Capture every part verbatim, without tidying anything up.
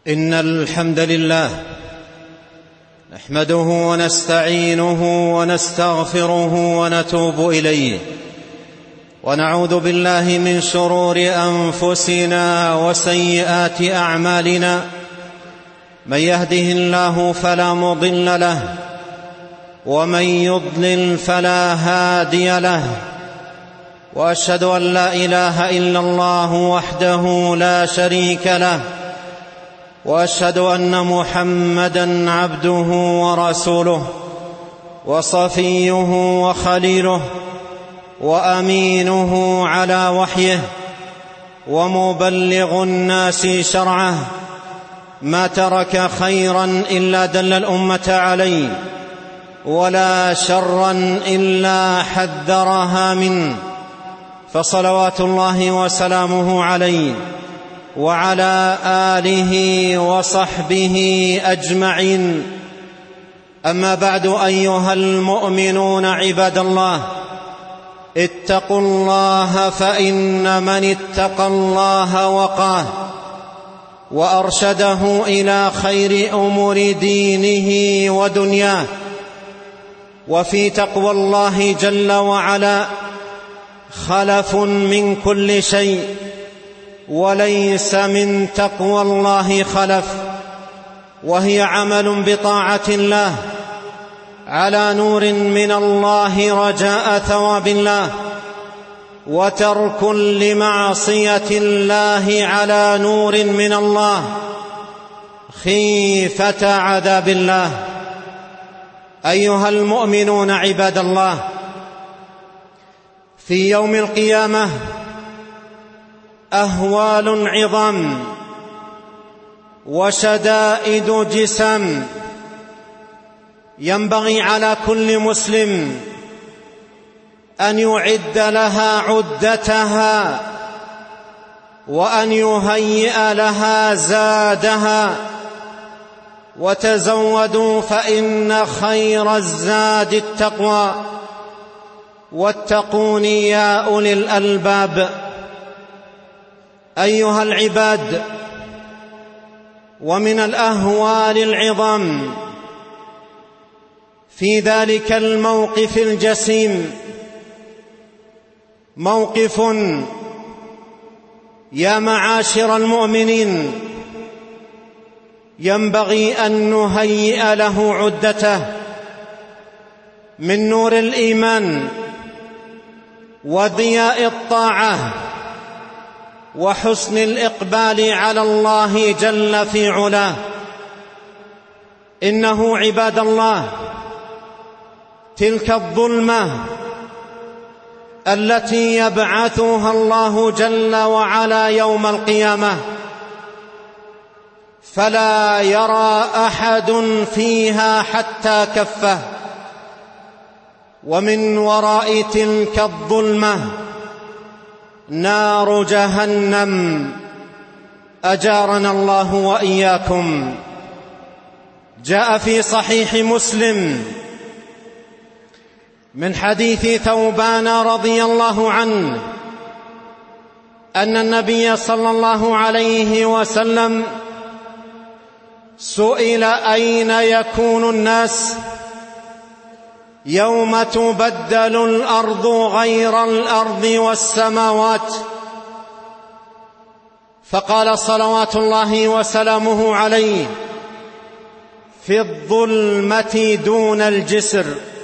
إن الحمد لله نحمده ونستعينه ونستغفره ونتوب إليه، ونعوذ بالله من شرور أنفسنا وسيئات أعمالنا. من يهده الله فلا مضل له، ومن يضلل فلا هادي له، وأشهد أن لا إله إلا الله وحده لا شريك له، وأشهد أن محمدًا عبده ورسوله وصفيه وخليله وأمينه على وحيه، ومبلغ الناس شرعه. ما ترك خيرا إلا دل الأمة عليه، ولا شرا إلا حذرها منه، فصلوات الله وسلامه عليه وعلى آله وصحبه أجمعين. أما بعد، أيها المؤمنون عباد الله، اتقوا الله، فإن من اتقى الله وقاه وأرشده إلى خير أمور دينه ودنياه. وفي تقوى الله جل وعلا خلف من كل شيء، وليس من تقوى الله خلف، وهي عمل بطاعة الله على نور من الله رجاء ثواب الله، وترك لمعصية الله على نور من الله خيفة عذاب الله. أيها المؤمنون عباد الله، في يوم القيامة أهوال عظام وشدائد جسام، ينبغي على كل مسلم أن يعد لها عدتها، وأن يهيئ لها زادها. وتزودوا فإن خير الزاد التقوى، واتقون يا أولي الألباب. أيها العباد، ومن الأهوال العظام في ذلك الموقف الجسيم موقف يا معاشر المؤمنين ينبغي أن نهيئ له عدته من نور الإيمان وضياء الطاعة وحسن الإقبال على الله جل في علاه. إنه عباد الله تلك الظلمة التي يبعثها الله جل وعلا يوم القيامة، فلا يرى أحد فيها حتى كفه، ومن وراء تلك الظلمة نار جهنم، أجارنا الله وإياكم. جاء في صحيح مسلم من حديث ثوبان رضي الله عنه أن النبي صلى الله عليه وسلم سئل: أين يكون الناس يوم تبدل الأرض غير الأرض والسماوات؟ فقال صلوات الله وسلامه عليه: في الظلمة دون الجسر.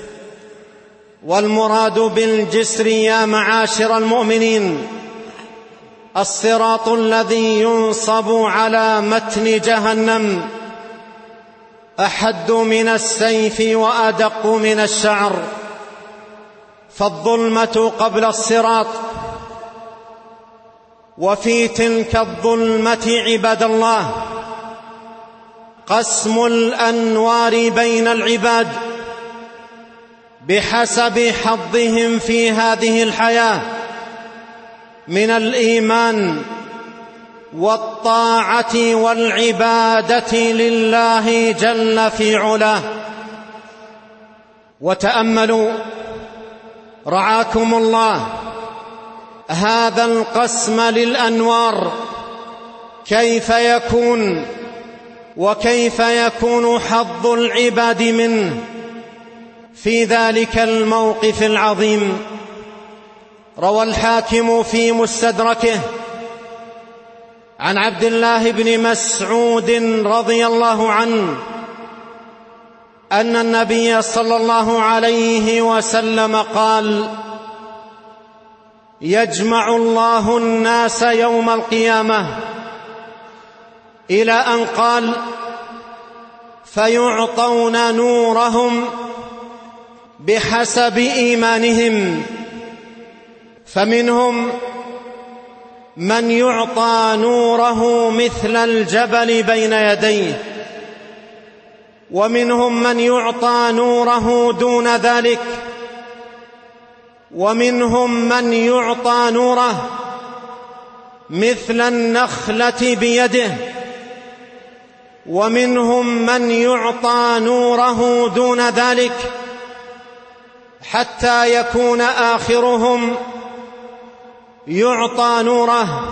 والمراد بالجسر يا معاشر المؤمنين الصراط الذي ينصب على متن جهنم، أحد من السيف وأدق من الشعر. فالظلمة قبل الصراط. وفي تلك الظلمة عباد الله قسم الأنوار بين العباد بحسب حظهم في هذه الحياة من الإيمان والطاعة والعبادة لله جل في علاه. وتأملوا رعاكم الله هذا القسم للأنوار كيف يكون وكيف يكون حظ العباد منه في ذلك الموقف العظيم. روى الحاكم في مستدركه عن عبد الله بن مسعود رضي الله عنه أن النبي صلى الله عليه وسلم قال: يجمع الله الناس يوم القيامة، إلى أن قال: فيعطون نورهم بحسب إيمانهم، فمنهم من يعطى نوره مثل الجبل بين يديه، ومنهم من يعطى نوره دون ذلك، ومنهم من يعطى نوره مثل النخلة بيده، ومنهم من يعطى نوره دون ذلك، حتى يكون آخرهم يعطى نوره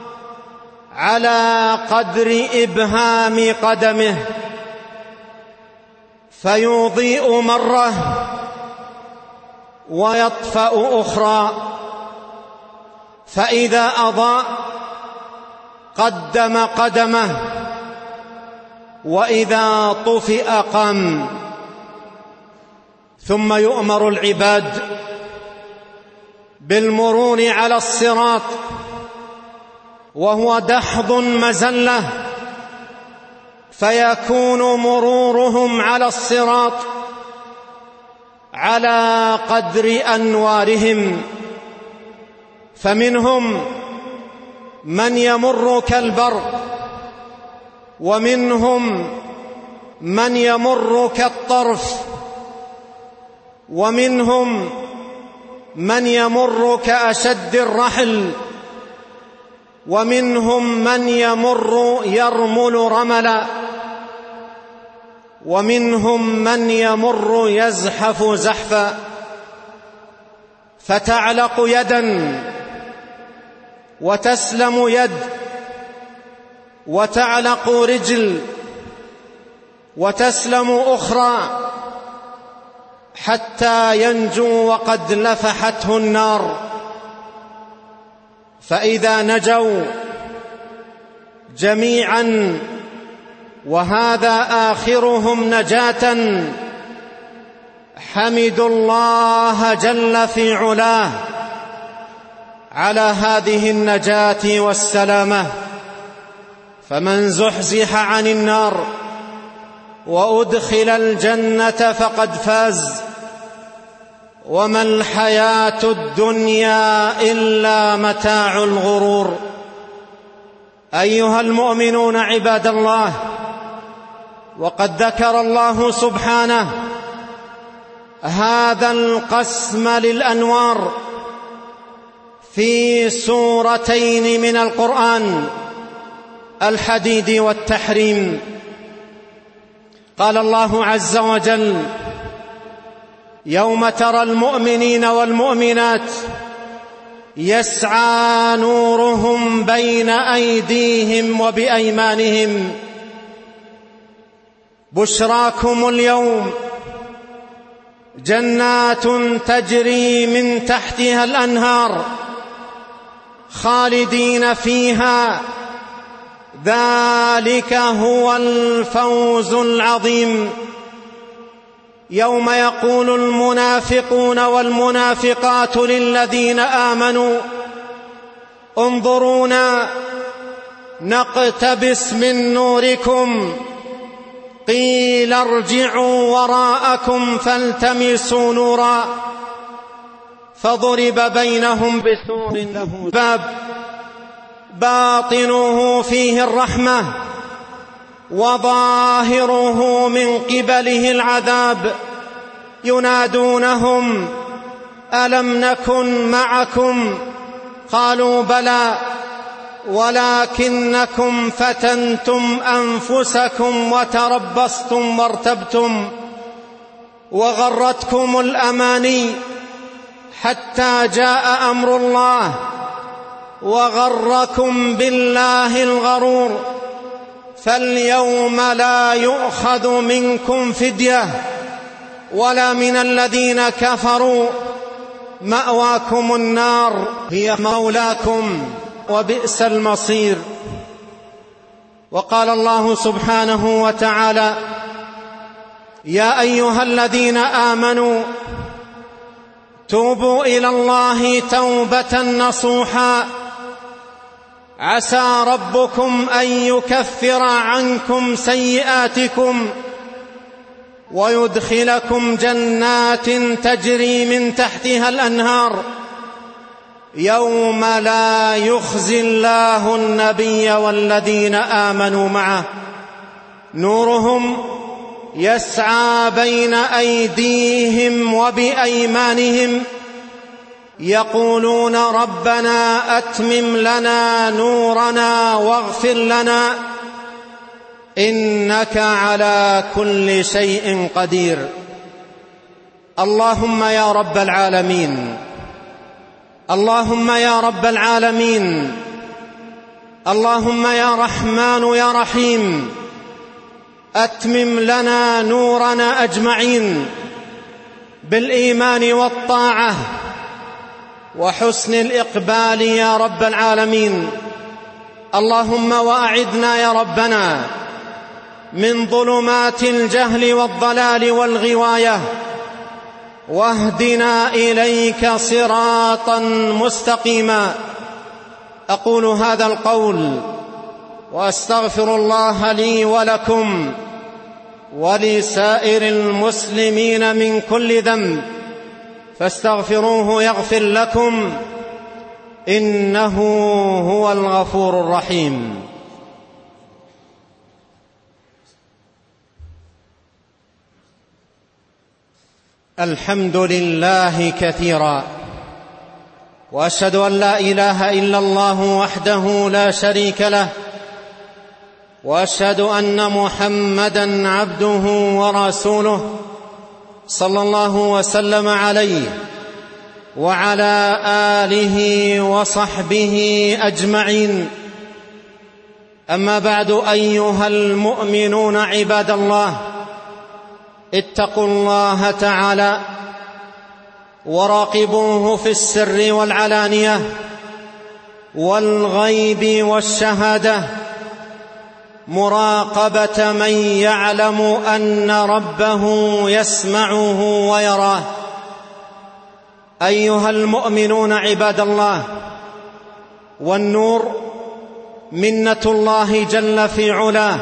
على قدر إبهام قدمه، فيضيء مرة ويطفأ أخرى، فإذا أضاء قدم قدمه، وإذا طفئ قام. ثم يؤمر العباد بالمرور على الصراط، وهو دحض مزلة، فيكون مرورهم على الصراط على قدر أنوارهم، فمنهم من يمر كالبرق، ومنهم من يمر كالطرف، ومنهم من يمر كأشد الرحل، ومنهم من يمر يرمل رملا، ومنهم من يمر يزحف زحفا، فتعلق يدا وتسلم يد، وتعلق رجل وتسلم أخرى، حتى ينجو وقد لفحته النار. فإذا نجوا جميعا وهذا آخرهم نجاة، حمدوا الله جل في علاه على هذه النجاة والسلامة. فمن زحزح عن النار وأدخل الجنة فقد فاز، وما الحياة الدنيا إلا متاع الغرور. أيها المؤمنون عباد الله، وقد ذكر الله سبحانه هذا القسم للأنوار في سورتين من القرآن، الحديد والتحريم. قال الله عز وجل: يوم ترى المؤمنين والمؤمنات يسعى نورهم بين أيديهم وبأيمانهم، بشراكم اليوم جنات تجري من تحتها الأنهار خالدين فيها، ذلك هو الفوز العظيم. يوم يقول المنافقون والمنافقات للذين آمنوا انظرونا نقتبس من نوركم، قيل ارجعوا وراءكم فالتمسوا نورا، فضرب بينهم بسور له باب باطنه فيه الرحمة وظاهره من قبله العذاب، ينادونهم ألم نكن معكم؟ قالوا بلى ولكنكم فتنتم أنفسكم وتربصتم وارتبتم وغرتكم الأماني حتى جاء أمر الله وغركم بالله الغرور. فاليوم لا يؤخذ منكم فدية ولا من الذين كفروا، مأواكم النار هي مولاكم وبئس المصير. وقال الله سبحانه وتعالى: يا أيها الذين آمنوا توبوا إلى الله توبة نصوحا عسى ربكم أن يكفر عنكم سيئاتكم ويدخلكم جنات تجري من تحتها الأنهار يوم لا يخزي الله النبي والذين آمنوا معه نورهم يسعى بين أيديهم وبأيمانهم يقولون ربنا أتمم لنا نورنا واغفر لنا إنك على كل شيء قدير. اللهم يا رب العالمين، اللهم يا رب العالمين، اللهم يا رحمن يا رحيم، أتمم لنا نورنا أجمعين بالإيمان والطاعة وحسن الإقبال يا رب العالمين. اللهم وأعذنا يا ربنا من ظلمات الجهل والضلال والغواية واهدنا إليك صراطا مستقيما. أقول هذا القول وأستغفر الله لي ولكم ولسائر المسلمين من كل ذنب فاستغفروه يغفر لكم إنه هو الغفور الرحيم. الحمد لله كثيرا، وأشهد أن لا إله إلا الله وحده لا شريك له، وأشهد أن محمدًا عبده ورسوله صلى الله وسلم عليه وعلى آله وصحبه أجمعين. أما بعد، أيها المؤمنون عباد الله، اتقوا الله تعالى وراقبوه في السر والعلانية والغيب والشهادة مراقبة من يعلم أن ربه يسمعه ويراه. أيها المؤمنون عباد الله، والنور منة الله جل في علاه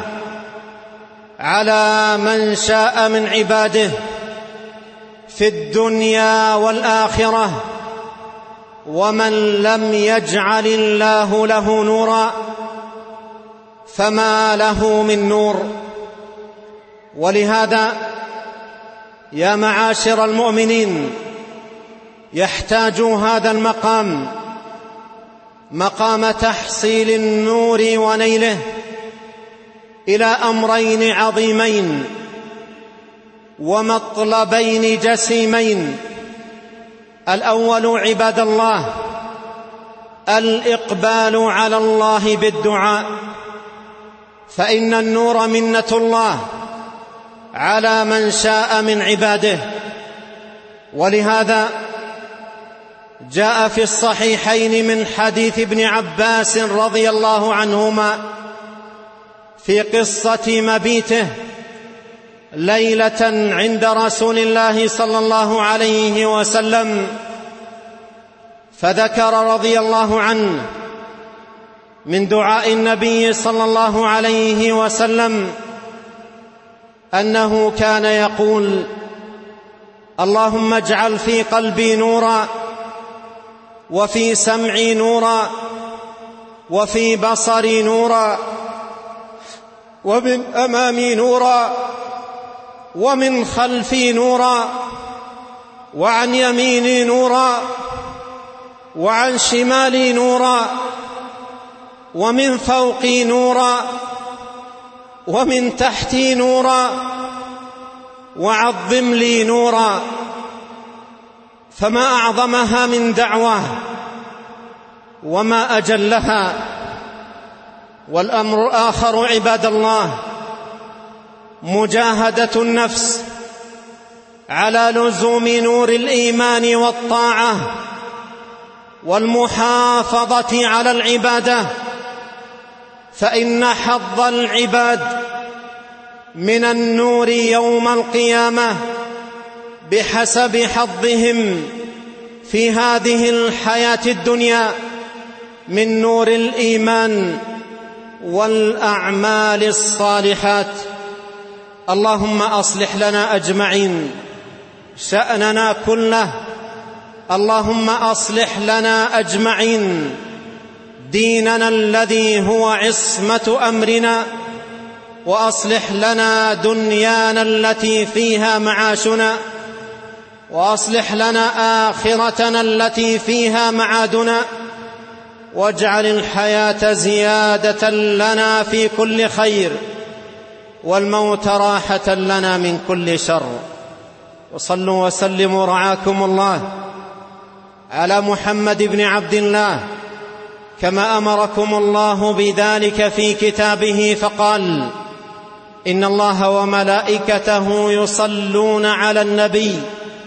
على من شاء من عباده في الدنيا والآخرة، ومن لم يجعل الله له نورا فما له من نور. ولهذا يا معاشر المؤمنين، يحتاج هذا المقام، مقام تحصيل النور ونيله، إلى أمرين عظيمين ومطلبين جسيمين. الأول عباد الله الإقبال على الله بالدعاء، فإن النور منة الله على من شاء من عباده. ولهذا جاء في الصحيحين من حديث ابن عباس رضي الله عنهما في قصة مبيته ليلة عند رسول الله صلى الله عليه وسلم، فذكر رضي الله عنه من دعاء النبي صلى الله عليه وسلم أنه كان يقول: اللهم اجعل في قلبي نورا، وفي سمعي نورا، وفي بصري نورا، ومن أمامي نورا، ومن خلفي نورا، وعن يميني نورا، وعن شمالي نورا، ومن فوقي نورا، ومن تحتي نورا، وعظم لي نورا. فما أعظمها من دعوة وما أجلها. والأمر الآخر عباد الله مجاهدة النفس على لزوم نور الإيمان والطاعة والمحافظة على العبادة، فإن حظ العباد من النور يوم القيامة بحسب حظهم في هذه الحياة الدنيا من نور الإيمان والأعمال الصالحات. اللهم أصلح لنا أجمعين شأننا كله، اللهم أصلح لنا أجمعين ديننا الذي هو عصمة أمرنا، وأصلح لنا دنيانا التي فيها معاشنا، وأصلح لنا آخرتنا التي فيها معادنا، واجعل الحياة زيادة لنا في كل خير والموت راحة لنا من كل شر. وصلوا وسلموا رعاكم الله على محمد بن عبد الله كما أمركم الله بذلك في كتابه، فقال: إن الله وملائكته يصلون على النبي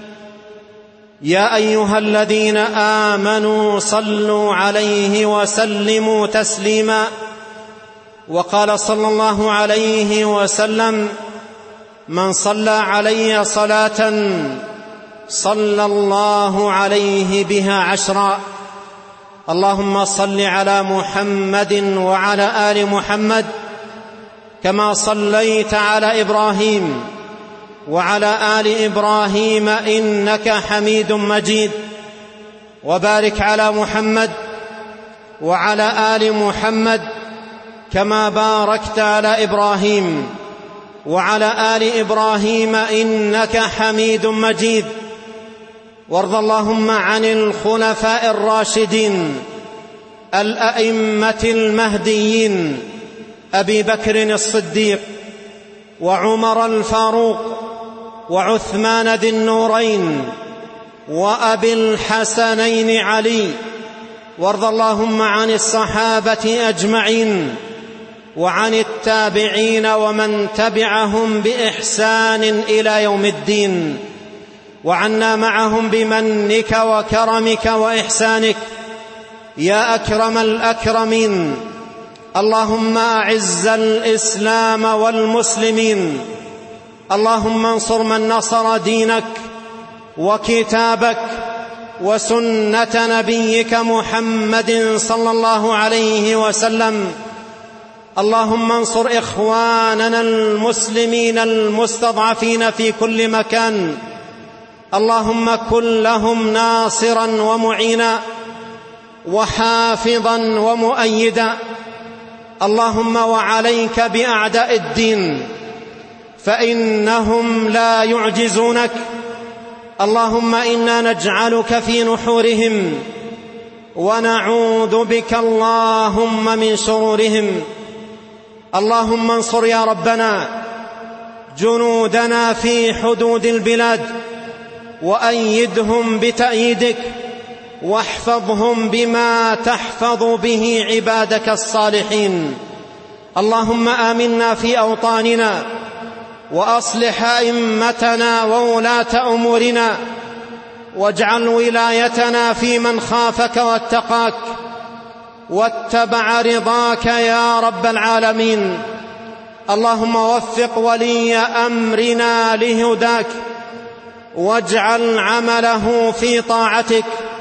يا أيها الذين آمنوا صلوا عليه وسلموا تسليما. وقال صلى الله عليه وسلم: من صلى علي صلاة صلى الله عليه بها عشرا. اللهم صل على محمد وعلى آل محمد كما صليت على إبراهيم وعلى آل إبراهيم إنك حميد مجيد، وبارك على محمد وعلى آل محمد كما باركت على إبراهيم وعلى آل إبراهيم إنك حميد مجيد. وارض اللهم عن الخلفاء الراشدين الأئمة المهديين أبي بكر الصديق وعمر الفاروق وعثمان ذي النورين وأبي الحسنين علي. وارض اللهم عن الصحابة أجمعين وعن التابعين ومن تبعهم بإحسان إلى يوم الدين، وعنا معهم بمنك وكرمك وإحسانك يا أكرم الأكرمين. اللهم أعز الإسلام والمسلمين، اللهم انصر من نصر دينك وكتابك وسنة نبيك محمد صلى الله عليه وسلم. اللهم انصر إخواننا المسلمين المستضعفين في كل مكان، اللهم كن لهم ناصرا ومعينا وحافظا ومؤيدا. اللهم وعليك بأعداء الدين فإنهم لا يعجزونك. اللهم إنا نجعلك في نحورهم ونعوذ بك اللهم من شرورهم. اللهم انصر يا ربنا جنودنا في حدود البلاد، وأيدهم بتأييدك، واحفظهم بما تحفظ به عبادك الصالحين. اللهم آمنا في أوطاننا، وأصلح أئمتنا وولاة أمورنا، واجعل ولايتنا في من خافك واتقاك واتبع رضاك يا رب العالمين. اللهم وفق ولي أمرنا لهداك، واجعل عمله في طاعتك.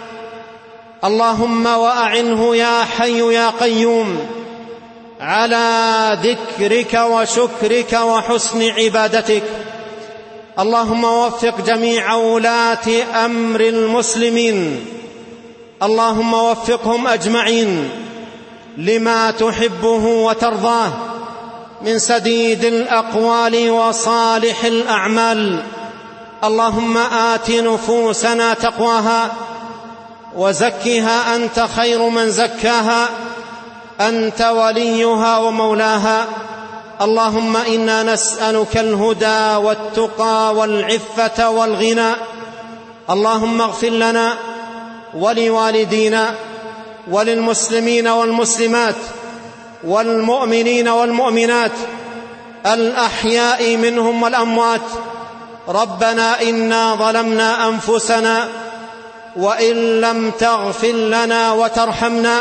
اللهم وأعنه يا حي يا قيوم على ذكرك وشكرك وحسن عبادتك. اللهم وفق جميع ولاة أمر المسلمين، اللهم وفقهم أجمعين لما تحبه وترضاه من سديد الأقوال وصالح الأعمال. اللهم آت نفوسنا تقواها وزكها أنت خير من زكاها، أنت وليها ومولاها. اللهم إنا نسألك الهدى والتقى والعفة والغنى. اللهم اغفر لنا ولوالدينا وللمسلمين والمسلمات والمؤمنين والمؤمنات الأحياء منهم والأموات. ربنا إنا ظلمنا أنفسنا وإن لم تغفر لنا وترحمنا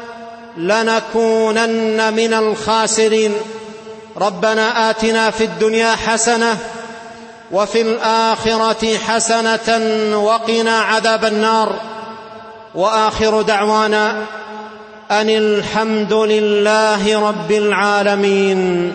لنكونن من الخاسرين. ربنا آتنا في الدنيا حسنة وفي الآخرة حسنة وقنا عذاب النار. وآخر دعوانا أن الحمد لله رب العالمين.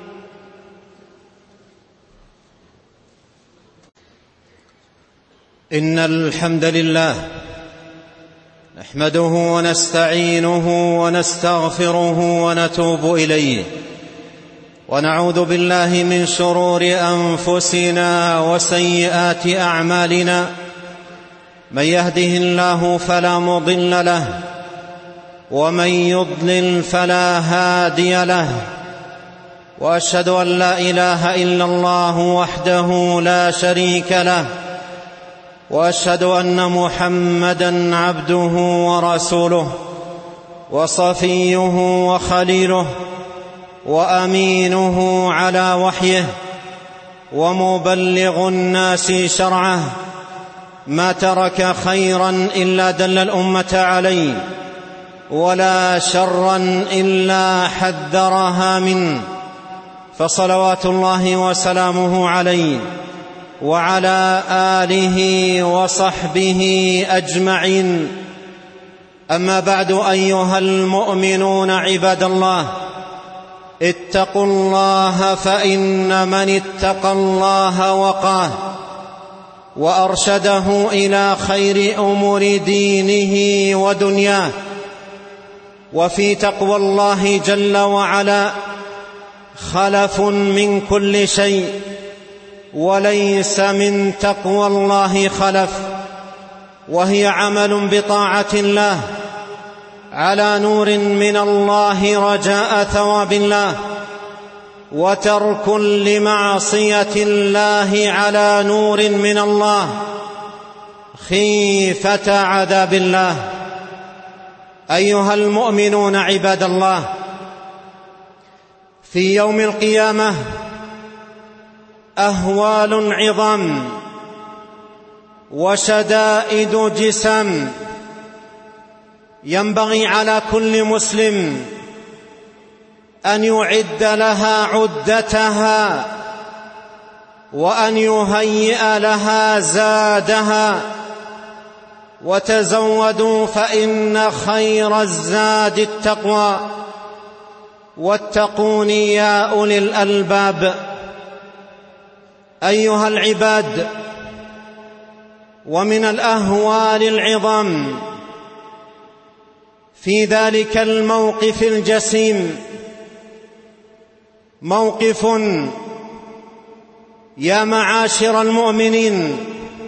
إن الحمد لله نحمده ونستعينه ونستغفره ونتوب إليه، ونعوذ بالله من شرور أنفسنا وسيئات أعمالنا. من يهده الله فلا مضل له، ومن يضلل فلا هادي له. وأشهد أن لا إله إلا الله وحده لا شريك له، وأشهد أن محمدًا عبده ورسوله وصفيه وخليله وأمينه على وحيه ومبلغ الناس شرعه. ما ترك خيرا إلا دل الأمة عليه، ولا شرا إلا حذرها منه. فصلوات الله وسلامه عليه وعلى آله وصحبه أجمعين. أما بعد، أيها المؤمنون عباد الله، اتقوا الله، فإن من اتقى الله وقاه وأرشده إلى خير أمور دينه ودنياه. وفي تقوى الله جل وعلا خلف من كل شيء، وليس من تقوى الله خلف، وهي عمل بطاعة الله على نور من الله رجاء ثواب الله، وترك لمعصية الله على نور من الله خيفة عذاب الله. أيها المؤمنون عباد الله، في يوم القيامة أهوال عظام وشدائد جسام، ينبغي على كل مسلم أن يعد لها عدتها، وأن يهيئ لها زادها. وتزودوا فإن خير الزاد التقوى، واتقون يا أولي الألباب. أيها العباد، ومن الأهوال العظام في ذلك الموقف الجسيم موقف يا معاشر المؤمنين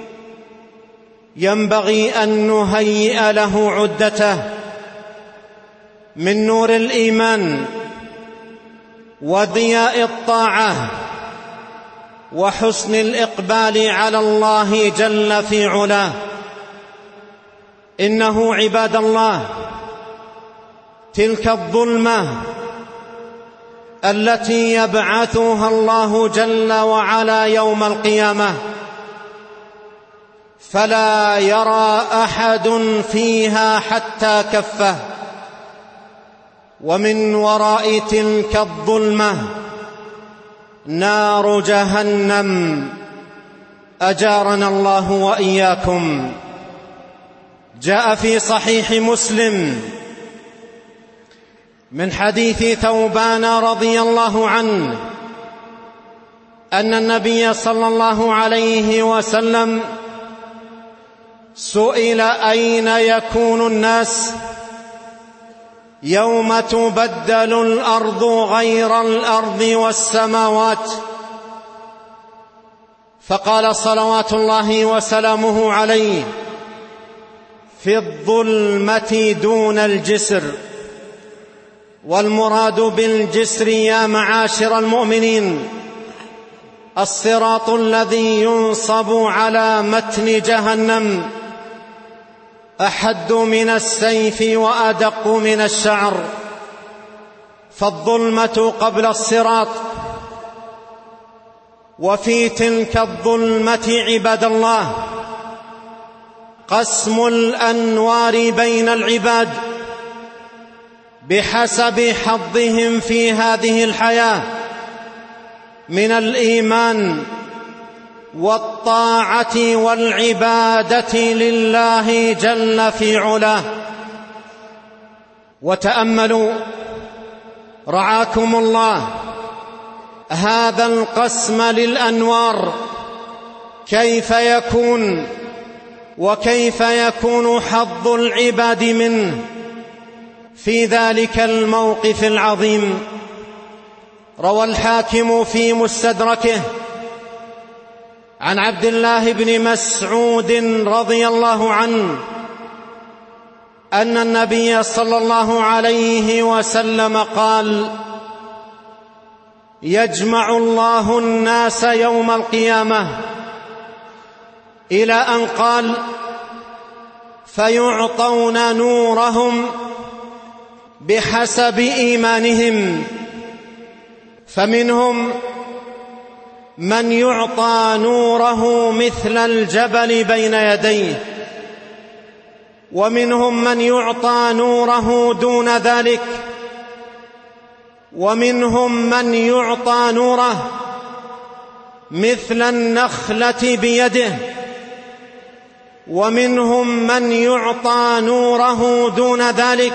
ينبغي أن نهيئ له عدته من نور الإيمان وضياء الطاعة وحسن الإقبال على الله جل في علاه. إنه عباد الله تلك الظلمة التي يبعثها الله جل وعلا يوم القيامة، فلا يرى أحد فيها حتى كفه. ومن وراء تلك الظلمة نار جهنم، أجارنا الله وإياكم. جاء في صحيح مسلم من حديث ثوبان رضي الله عنه أن النبي صلى الله عليه وسلم سئل: أين يكون الناس يوم تبدل الأرض غير الأرض والسماوات؟ فقال صلوات الله وسلامه عليه: في الظلمة دون الجسر. والمراد بالجسر يا معاشر المؤمنين الصراط الذي ينصب على متن جهنم، أحد من السيف وأدق من الشعر. فالظلمة قبل الصراط. وفي تلك الظلمة عباد الله قسم الأنوار بين العباد بحسب حظهم في هذه الحياة من الإيمان والطاعة والعبادة لله جل في علاه. وتأملوا رعاكم الله هذا القسم للأنوار كيف يكون وكيف يكون حظ العباد منه في ذلك الموقف العظيم. روى الحاكم في مستدركه عن عبد الله بن مسعود رضي الله عنه أن النبي صلى الله عليه وسلم قال: يجمع الله الناس يوم القيامة، إلى أن قال: فيعطون نورهم بحسب إيمانهم، فمنهم من يعطى نوره مثل الجبل بين يديه، ومنهم من يعطى نوره دون ذلك، ومنهم من يعطى نوره مثل النخلة بيده، ومنهم من يعطى نوره دون ذلك،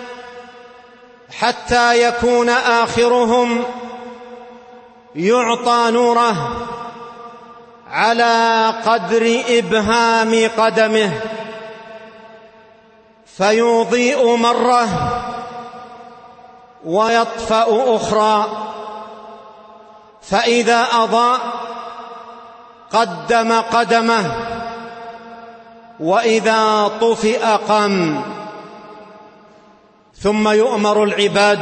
حتى يكون آخرهم يعطى نوره على قدر إبهام قدمه، فيضيء مرة ويطفأ أخرى، فإذا أضاء قدم قدمه، وإذا طفئ قام. ثم يؤمر العباد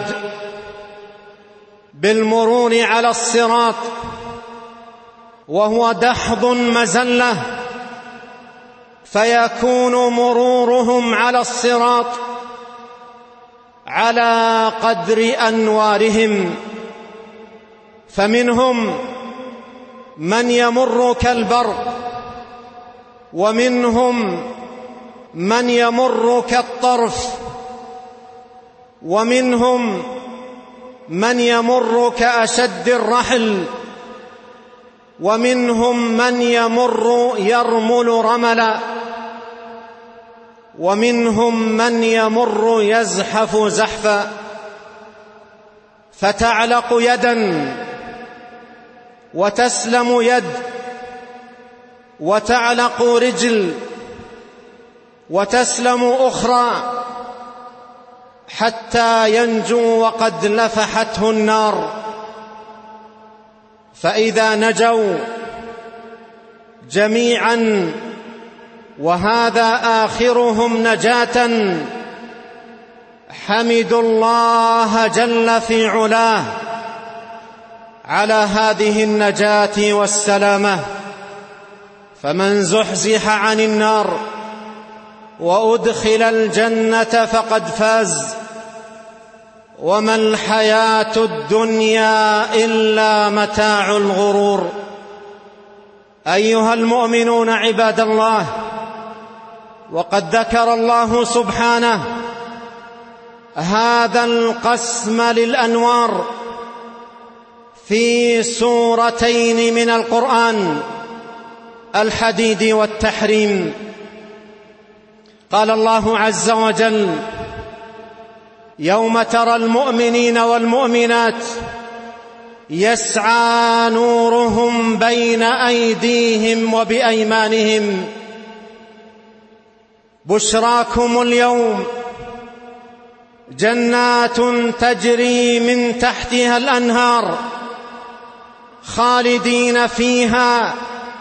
بالمرور على الصراط، وهو دحض مزلة، فيكون مرورهم على الصراط على قدر أنوارهم، فمنهم من يمر كالبرق، ومنهم من يمر كالطرف، ومنهم من يمر كأشد الرحل، ومنهم من يمر يرمل رملا، ومنهم من يمر يزحف زحفا، فتعلق يدا وتسلم يد، وتعلق رجل وتسلم أخرى، حتى ينجو وقد لفحته النار. فإذا نجوا جميعا وهذا آخرهم نجاة، حمدوا الله جل في علاه على هذه النجاة والسلامة. فمن زحزح عن النار وأدخل الجنة فقد فاز، وما الحياة الدنيا إلا متاع الغرور. أيها المؤمنون عباد الله، وقد ذكر الله سبحانه هذا القسم للأنوار في سورتين من القرآن، الحديد والتحريم. قال الله عز وجل: يوم ترى المؤمنين والمؤمنات يسعى نورهم بين أيديهم وبأيمانهم بشراكم اليوم جنات تجري من تحتها الأنهار خالدين فيها،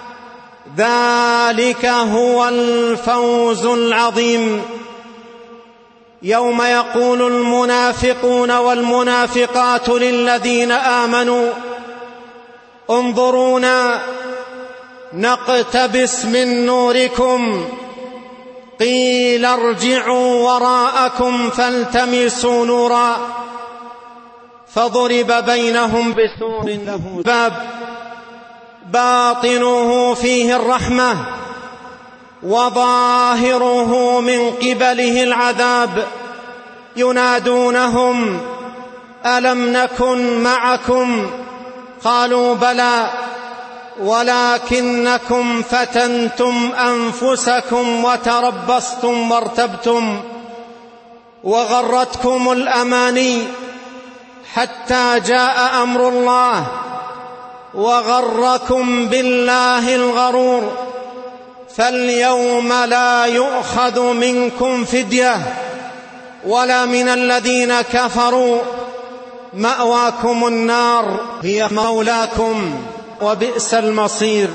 ذلك هو الفوز العظيم. يوم يقول المنافقون والمنافقات للذين آمنوا انظرونا نقتبس من نوركم قيل ارجعوا وراءكم فالتمسوا نورا فضرب بينهم بسور له باب باطنه فيه الرحمة وظاهره من قبله العذاب ينادونهم ألم نكن معكم قالوا بلى ولكنكم فتنتم أنفسكم وتربصتم وارتبتم وغرتكم الأماني حتى جاء أمر الله وغركم بالله الغرور فاليوم لا يؤخذ منكم فدية ولا من الذين كفروا مأواكم النار هي مولاكم وبئس المصير.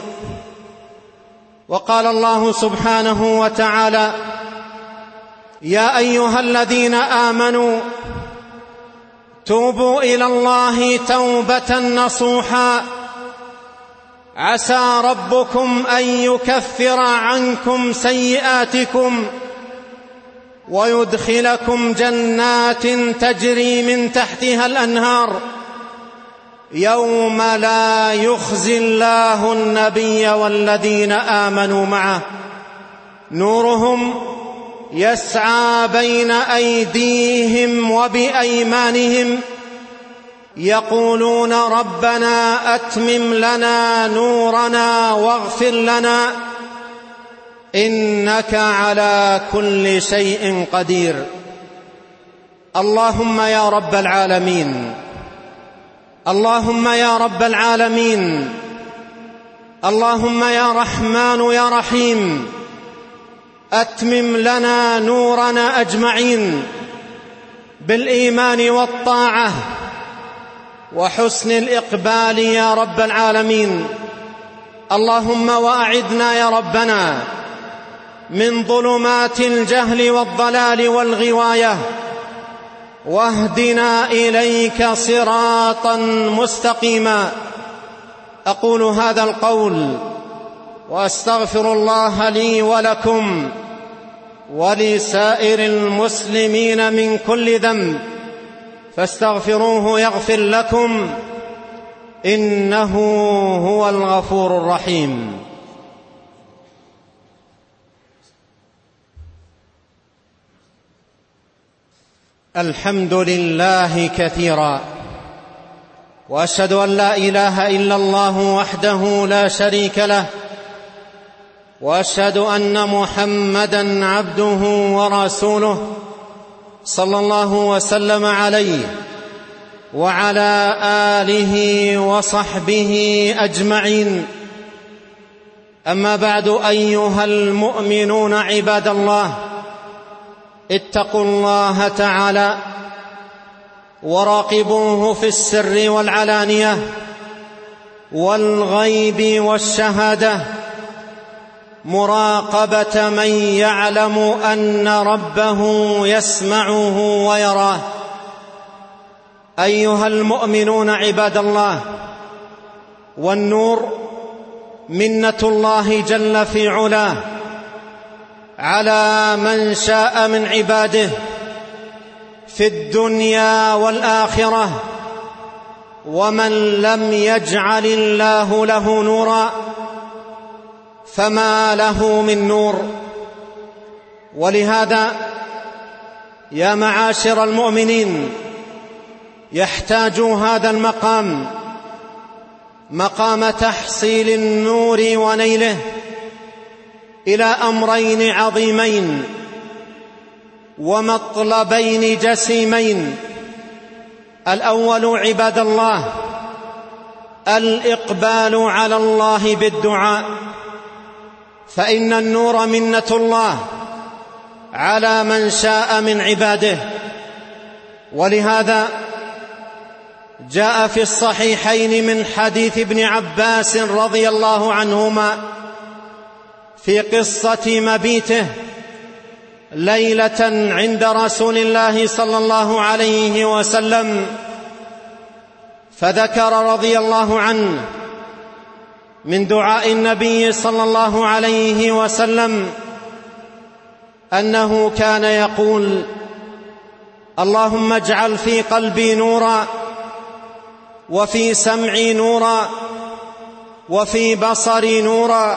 وقال الله سبحانه وتعالى يا أيها الذين آمنوا توبوا إلى الله توبة نصوحا عسى ربكم أن يكفر عنكم سيئاتكم ويدخلكم جنات تجري من تحتها الأنهار يوم لا يخزي الله النبي والذين آمنوا معه نورهم يسعى بين أيديهم وبأيمانهم يقولون ربنا أتمم لنا نورنا واغفر لنا إنك على كل شيء قدير. اللهم يا رب العالمين اللهم يا رب العالمين اللهم يا رحمن يا رحيم أتمم لنا نورنا أجمعين بالإيمان والطاعة وحسن الإقبال يا رب العالمين. اللهم وأعذنا يا ربنا من ظلمات الجهل والضلال والغواية واهدنا إليك صراطا مستقيما. أقول هذا القول وأستغفر الله لي ولكم ولسائر المسلمين من كل ذنب فاستغفروه يغفر لكم إنه هو الغفور الرحيم. الحمد لله كثيرا وأشهد أن لا إله إلا الله وحده لا شريك له وأشهد أن محمدًا عبده ورسوله صلى الله وسلم عليه وعلى آله وصحبه أجمعين. أما بعد أيها المؤمنون عباد الله اتقوا الله تعالى وراقبوه في السر والعلانية والغيب والشهادة مراقبة من يعلم أن ربه يسمعه ويراه. أيها المؤمنون عباد الله والنور منة الله جل في علاه على من شاء من عباده في الدنيا والآخرة ومن لم يجعل الله له نورا فما له من نور. ولهذا يا معاشر المؤمنين يحتاج هذا المقام مقام تحصيل النور ونيله إلى أمرين عظيمين ومطلبين جسيمين. الأول عباد الله الإقبال على الله بالدعاء، فإن النور منة الله على من شاء من عباده. ولهذا جاء في الصحيحين من حديث ابن عباس رضي الله عنهما في قصة مبيته ليلة عند رسول الله صلى الله عليه وسلم، فذكر رضي الله عنه من دعاء النبي صلى الله عليه وسلم أنه كان يقول: اللهم اجعل في قلبي نورا وفي سمعي نورا، وفي بصري نورا،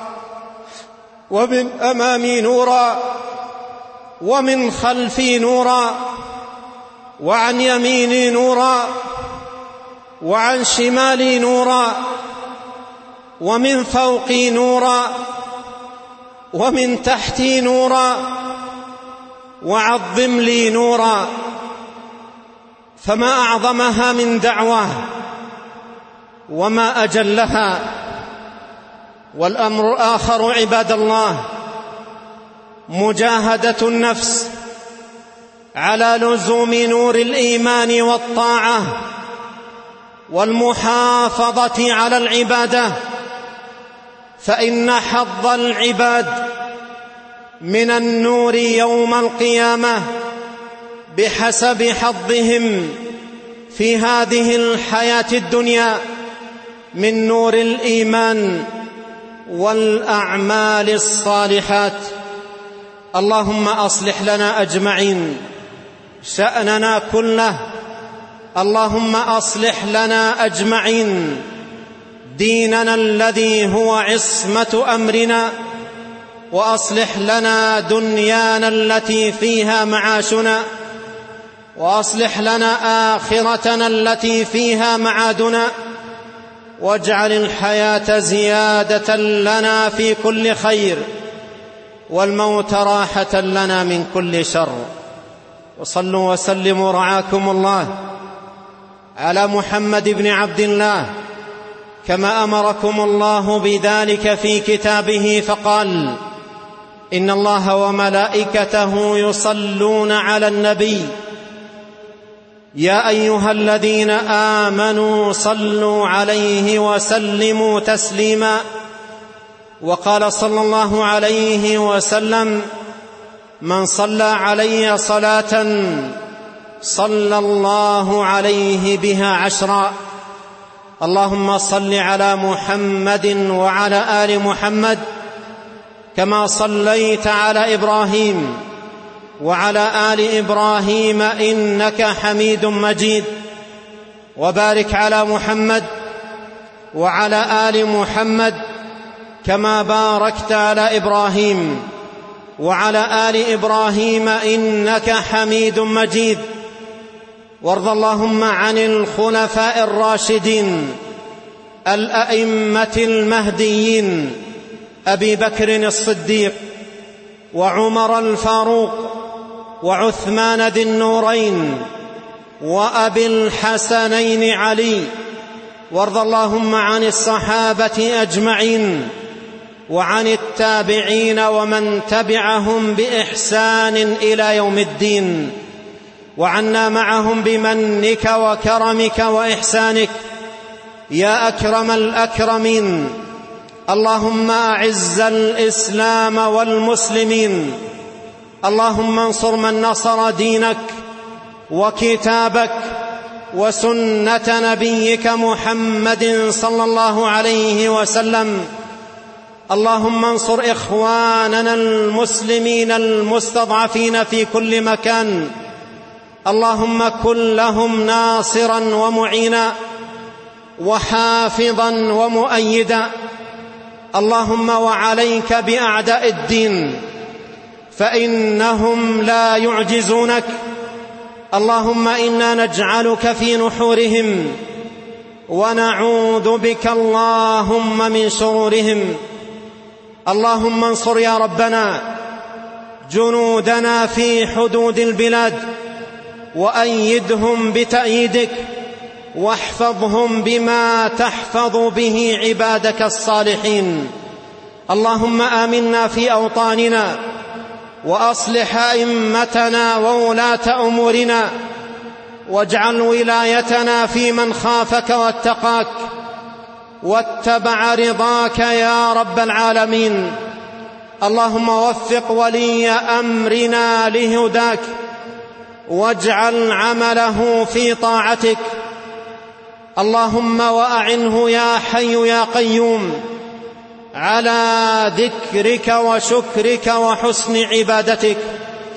ومن أمامي نورا، ومن خلفي نورا، وعن يميني نورا، وعن شمالي نورا، ومن فوقي نورا، ومن تحتي نورا، وعظم لي نورا. فما أعظمها من دعوة وما أجلها. والأمر الآخر عباد الله مجاهدة النفس على لزوم نور الإيمان والطاعة والمحافظة على العبادة، فإن حظ العباد من النور يوم القيامة بحسب حظهم في هذه الحياة الدنيا من نور الإيمان والأعمال الصالحات. اللهم أصلح لنا أجمعين شأننا كله. اللهم أصلح لنا أجمعين ديننا الذي هو عصمة أمرنا، وأصلح لنا دنيانا التي فيها معاشنا، وأصلح لنا آخرتنا التي فيها معادنا، واجعل الحياة زيادة لنا في كل خير، والموت راحة لنا من كل شر. وصلوا وسلموا رعاكم الله على محمد بن عبد الله كما أمركم الله بذلك في كتابه، فقال: إن الله وملائكته يصلون على النبي يا أيها الذين آمنوا صلوا عليه وسلموا تسليما. وقال صلى الله عليه وسلم: من صلى علي صلاة صلى الله عليه بها عشرا. اللهم صل على محمد وعلى آل محمد كما صليت على إبراهيم وعلى آل إبراهيم إنك حميد مجيد، وبارك على محمد وعلى آل محمد كما باركت على إبراهيم وعلى آل إبراهيم إنك حميد مجيد. وارض اللهم عن الخلفاء الراشدين الأئمة المهديين أبي بكر الصديق وعمر الفاروق وعثمان ذي النورين وأبي الحسنين علي. وارض اللهم عن الصحابة أجمعين وعن التابعين ومن تبعهم بإحسان إلى يوم الدين، وعنا معهم بمنك وكرمك وإحسانك يا أكرم الأكرمين. اللهم أعز الإسلام والمسلمين. اللهم انصر من نصر دينك وكتابك وسنة نبيك محمد صلى الله عليه وسلم. اللهم انصر إخواننا المسلمين المستضعفين في كل مكان. اللهم كن لهم ناصرا ومعينا وحافظا ومؤيدا. اللهم وعليك بأعداء الدين فإنهم لا يعجزونك. اللهم إنا نجعلك في نحورهم ونعوذ بك اللهم من شرورهم. اللهم انصر يا ربنا جنودنا في حدود البلاد، وأيدهم بتأييدك، واحفظهم بما تحفظ به عبادك الصالحين. اللهم آمنا في أوطاننا، وأصلح أئمتنا وولاة أمورنا، واجعل ولايتنا في من خافك واتقاك واتبع رضاك يا رب العالمين. اللهم وفق ولي أمرنا لهداك، واجعل عمله في طاعتك. اللهم وأعنه يا حي يا قيوم على ذكرك وشكرك وحسن عبادتك.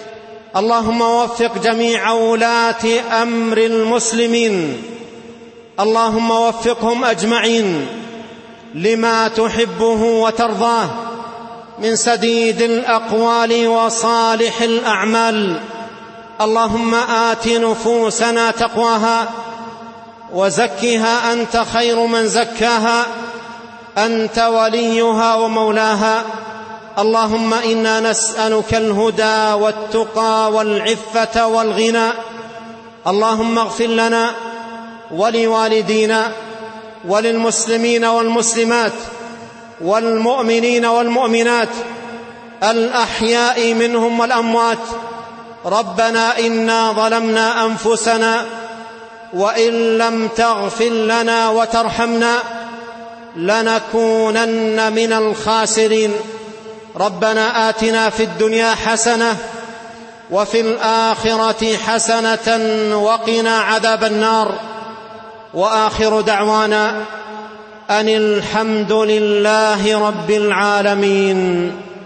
اللهم وفق جميع ولاة أمر المسلمين اللهم وفقهم أجمعين لما تحبه وترضاه من سديد الأقوال وصالح الأعمال. اللهم آت نفوسنا تقواها وزكها أنت خير من زكاها، أنت وليها ومولاها. اللهم إنا نسألك الهدى والتقى والعفة والغنى. اللهم اغفر لنا ولوالدينا وللمسلمين والمسلمات والمؤمنين والمؤمنات الأحياء منهم والأموات. ربنا إنا ظلمنا أنفسنا وإن لم تغفر لنا وترحمنا لنكونن من الخاسرين. ربنا آتنا في الدنيا حسنة وفي الآخرة حسنة وقنا عذاب النار. وآخر دعوانا أن الحمد لله رب العالمين.